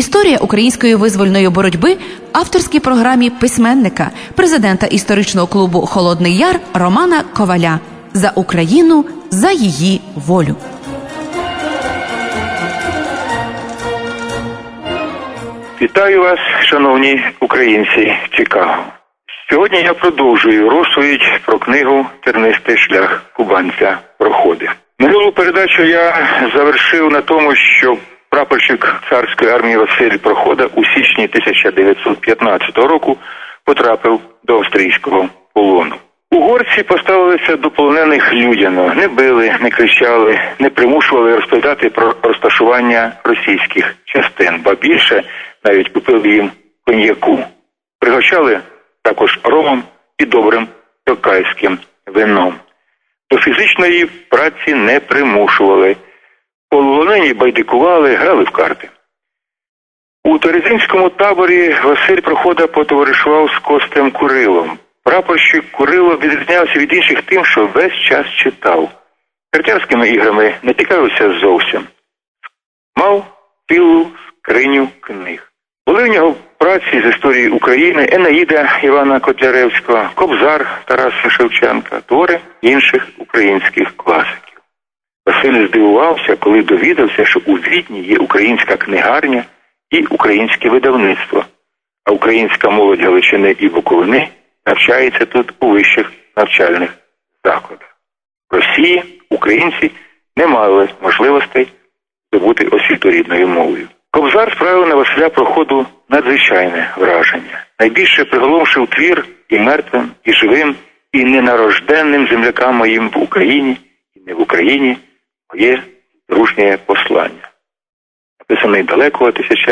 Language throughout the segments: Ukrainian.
Історія української визвольної боротьби в авторській програмі письменника, президента історичного клубу «Холодний Яр» Романа Коваля. За Україну, за її волю. Вітаю вас, шановні українці Чикаго. Сьогодні я продовжую розповідь про книгу «Тернистий шлях кубанця проходив». Минулу передачу я завершив на тому, що прапорщик царської армії Василь Прохода у січні 1915 року потрапив до австрійського полону. Угорці поставилися до полонених людяно, не били, не кричали, не примушували розповідати про розташування російських частин, ба більше навіть купили їм коньяку. Пригощали також ромом і добрим токайським вином. До фізичної праці не примушували. Полонені байдикували, грали в карти. У Терезинському таборі Василь Прохода потоваришував з Костем Курилом. Прапорщик Курило відрізнявся від інших тим, що весь час читав. Картярськими іграми не цікавився зовсім. Мав цілу скриню книг. Були в нього праці з історії України, Енеїда Івана Котляревського, Кобзар Тараса Шевченка, твори інших українських класиків. Василь здивувався, коли довідався, що у Відні є українська книгарня і українське видавництво, а українська молодь Галичини і Буковини навчається тут у вищих навчальних закладах. В Росії українці не мали можливостей здобути освіту рідною мовою. Кобзар справив на Василя Проходу надзвичайне враження. Найбільше приголомшив твір і мертвим, і живим, і ненарожденним землякам моїм в Україні і не в Україні моє дружнє послання, написаний далекого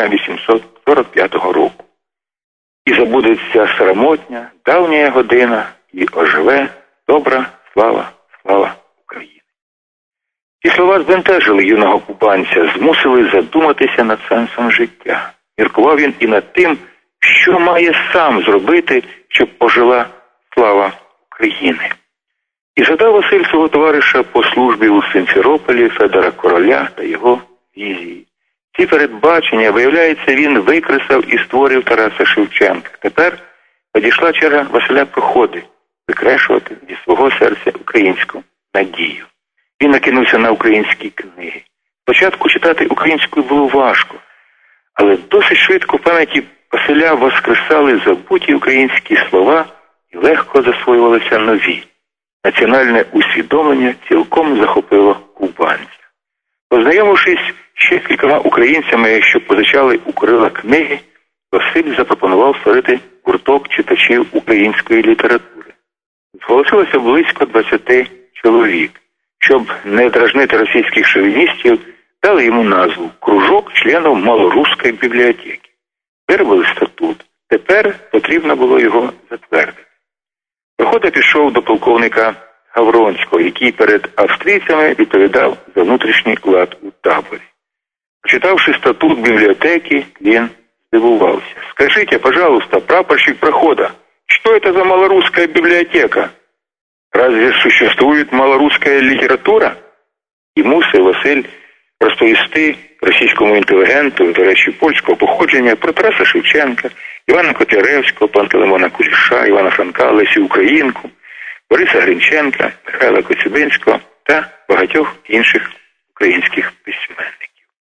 1845 року. І забудеться срамотня, давня година, і оживе добра слава, слава України. Ці слова збентежили юного кубанця, змусили задуматися над сенсом життя. Міркував він і над тим, що має сам зробити, щоб пожила слава України. І згадав Василь свого товариша по службі у Симферополі Федора Короля та його візії. Ці передбачення, виявляється, він викреслив і створив Тараса Шевченка. Тепер підійшла черга Василя Проходи викрешувати зі свого серця українську надію. Він накинувся на українські книги. Спочатку читати українською було важко, але досить швидко в пам'яті Василя воскресали забуті українські слова і легко засвоювалися нові. Національне усвідомлення цілком захопило кубанця. Познайомившись ще з кількома українцями, що позичали у Курила книги, Василь запропонував створити гурток читачів української літератури. Зголосилося близько 20 чоловік. Щоб не дражнити російських шовіністів, дали йому назву «Кружок членів Малоруської бібліотеки». Виробили статут. Тепер потрібно було його затвердити. Прохода пішов до полковника Гавронського, який перед австрійцями відповідав за внутрішній лад у таборі. Прочитавши статут бібліотеки, він здивувався. «Скажите, пожалуйста, прапорщик Прохода, что это за малорусская библиотека? Разве существует малорусская література?» І мусив Василь розповісти російському інтелігенту, до речі, польського походження, про Тараса Шевченка, Івана Котляревського, Пантелеймона Куліша, Івана Франка, Лесю Українку, Бориса Гринченка, Михайла Коцюбинського та багатьох інших українських письменників.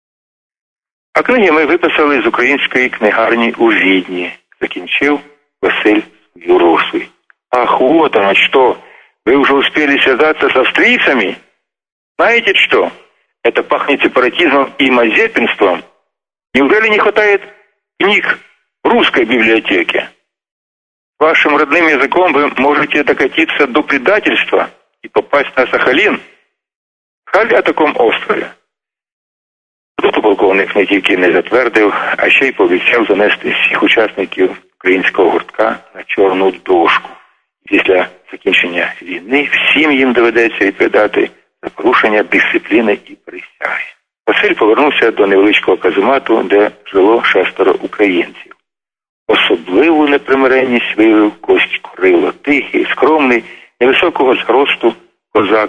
А книги ми виписали з української книгарні у Відні, закінчив Василь свою розповідь. «Ах, вот оно что! Вы уже успели связаться с австрийцами? Знаете что? Это пахнет сепаратизмом и мазепинством. Неужели не хватает книг в русской библиотеке? Вашим родным языком вы можете докатиться до предательства и попасть на Сахалин. Слыхали о таком острове?» Тут полковник не тільки не затвердив, а ще й пообіцяв занести всіх учасників українського гуртка на чорну дошку. Після закінчення війни всім їм доведеться відповідати за порушення дисципліни і присяги. Василь повернувся до невеличкого каземату, де жило 6 українців. Особливу непримиренність виявив Кость Курило, тихий, скромний, невисокого зросту козак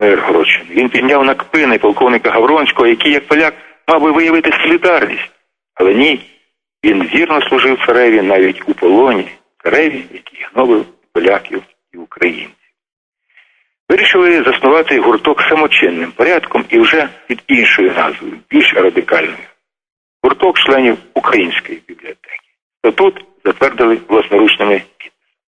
Миргородщини. Він підняв на кпини полковника Гавронського, який, як поляк, мав би виявити солідарність. Але ні, він вірно служив цареві навіть у полоні, цареві, який гнобив поляків і українців. Вирішили заснувати гурток самочинним порядком і вже під іншою назвою, більш радикальною. Гурток членів Української бібліотеки. Статут затвердили власноручними підписами.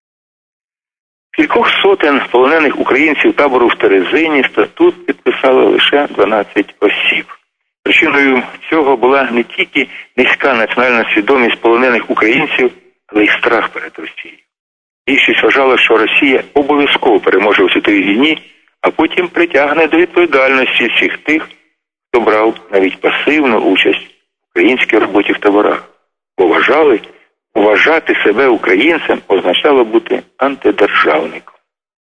Кількох сотень полонених українців табору в Терезині статут підписали лише 12 осіб. Причиною цього була не тільки низька національна свідомість полонених українців, але й страх перед Росією. Більшість вважала, що Росія обов'язково переможе у світовій війні, а потім притягне до відповідальності всіх тих, хто брав навіть пасивну участь в українській роботі в таборах. Бо вважати себе українцем означало бути антидержавником.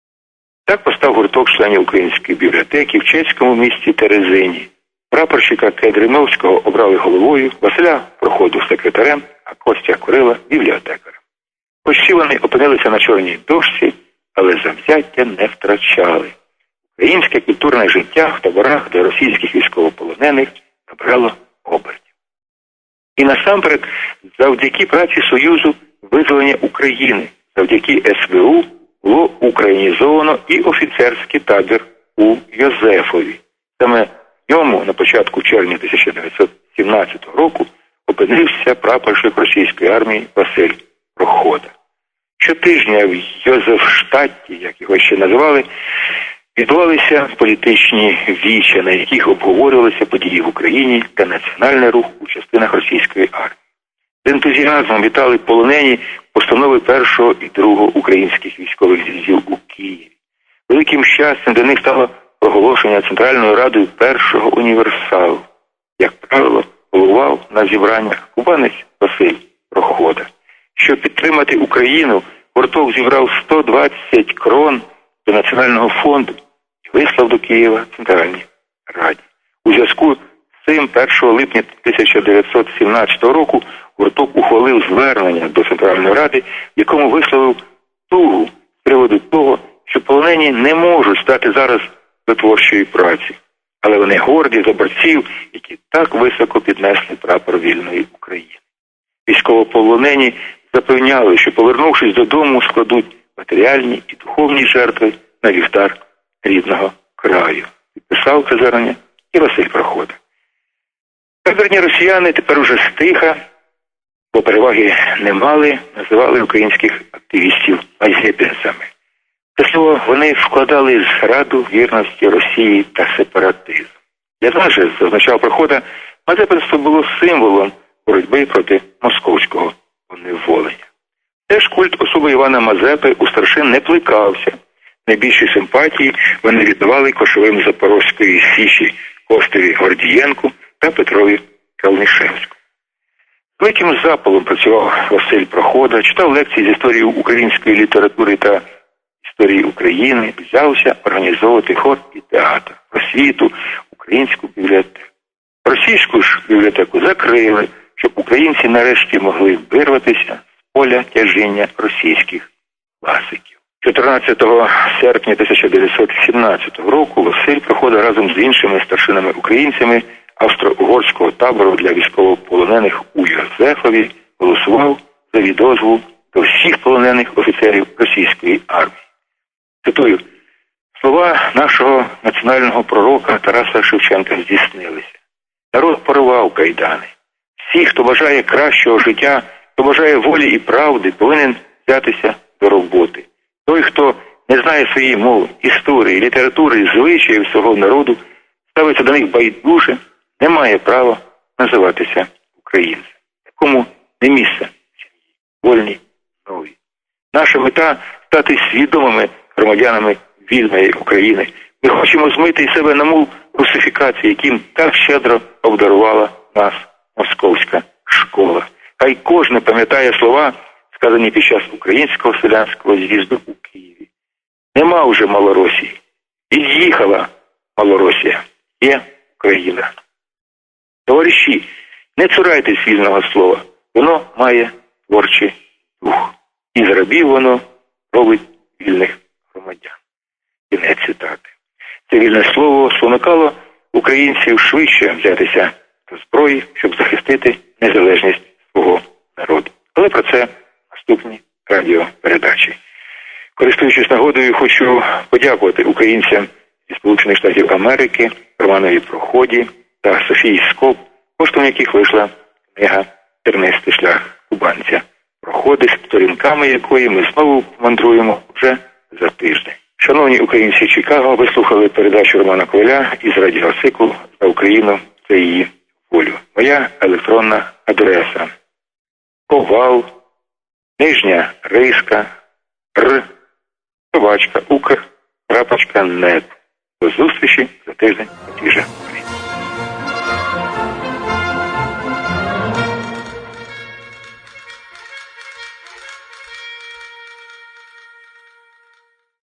Так постав гурток членів Української бібліотеки в чеському місті Терезині. Прапорщика Кедриновського обрали головою, Василя Проходу секретарем, а Костя Курила бібліотекарем. Хоч всі вони опинилися на чорній дошці, але завзяття не втрачали. Українське культурне життя в таборах для російських військовополонених набрало обертів. І насамперед, завдяки праці Союзу визволення України, завдяки СВУ було українізовано і офіцерський табір у Йозефові. Саме в ньому на початку червня 1917 року опинився прапорщик російської армії Василь Прохода. Щотижня в Йозефштаті, як його ще називали, відбувалися політичні віча, на яких обговорювалися події в Україні та національний рух у частинах російської армії. З ентузіазмом вітали полонені постанови першого і другого українських військових з'їздів у Києві. Великим щастям для них стало проголошення Центральною Радою першого універсалу. Як правило, головував на зібраннях кубанець Василь Прохода. Щоб підтримати Україну, гурток зібрав 120 крон до Національного фонду і вислав до Києва Центральній Раді. У зв'язку з цим 1 липня 1917 року гурток ухвалив звернення до Центральної Ради, в якому висловив тугу з приводу того, що полонені не можуть стати зараз до творчої праці, але вони горді за борців, які так високо піднесли прапор вільної України. Військовополонені запевняли, що, повернувшись додому, складуть матеріальні і духовні жертви на вівтар рідного краю. Підписав це звернення і Василь Прохода. Табірні росіяни тепер уже стиха, бо переваги не мали, називали українських активістів мазепинцями. Це слово вони вкладали зраду вірності Росії та сепаратизм. Для нас же, зазначав Прохода, мазепинство було символом боротьби проти московського поневолення. Теж культ особи Івана Мазепи у старшин не плекався. Найбільші симпатії вони віддавали кошовим Запорозької Січі Костеві Гордієнку та Петрові Калнишевському. З великим запалом працював Василь Прохода, читав лекції з історії української літератури та історії України, взявся організовувати хор і театр, просвіту, українську бібліотеку. Російську ж бібліотеку закрили, щоб українці нарешті могли вирватися з поля тяжіння російських класиків. 14 серпня 1917 року Василь Прохода разом з іншими старшинами-українцями австро-угорського табору для військовополонених у Йозефові голосував за відозву до всіх полонених офіцерів російської армії. Цитую: «Слова нашого національного пророка Тараса Шевченка здійснилися. Народ порвав кайдани. Всі, хто бажає кращого життя, хто бажає волі і правди, повинен взятися до роботи. Той, хто не знає своєї мови, історії, літератури, звичаїв свого народу, ставиться до них байдуже, не має права називатися українцем, якому не місце в сім'ї, вольній, новій. Наша мета – стати свідомими громадянами вільної України. Ми хочемо змити із себе намул русифікації, яким так щедро обдарувала нас московська школа. Хай кожен пам'ятає слова, сказані під час українського селянського з'їзду у Києві. Нема вже Малоросії. Від'їхала Малоросія. Є Україна. Товариші, не цурайтесь вільного слова. Воно має творчий дух. І з рабів воно робить вільних громадян. Кінець цитати. Це вільне слово спонукало українців швидше взятися до зброї, щоб захистити незалежність свого народу. Але про це наступні радіопередачі. Користуючись нагодою, хочу подякувати українцям зі Сполучених Штатів Америки, Романові Проході та Софії Скоп, коштом яких вийшла книга «Тернистий шлях кубанця. Проходи», сторінками якої ми знову мандруємо вже за тиждень. Шановні українці Чикаго, ви слухали передачу Романа Коваля із радіоциклу «За Україну та її волю». Моя електронна адреса – ковал, нижня риска, р@укр.нет. До зустрічі за тиждень у тій же порі.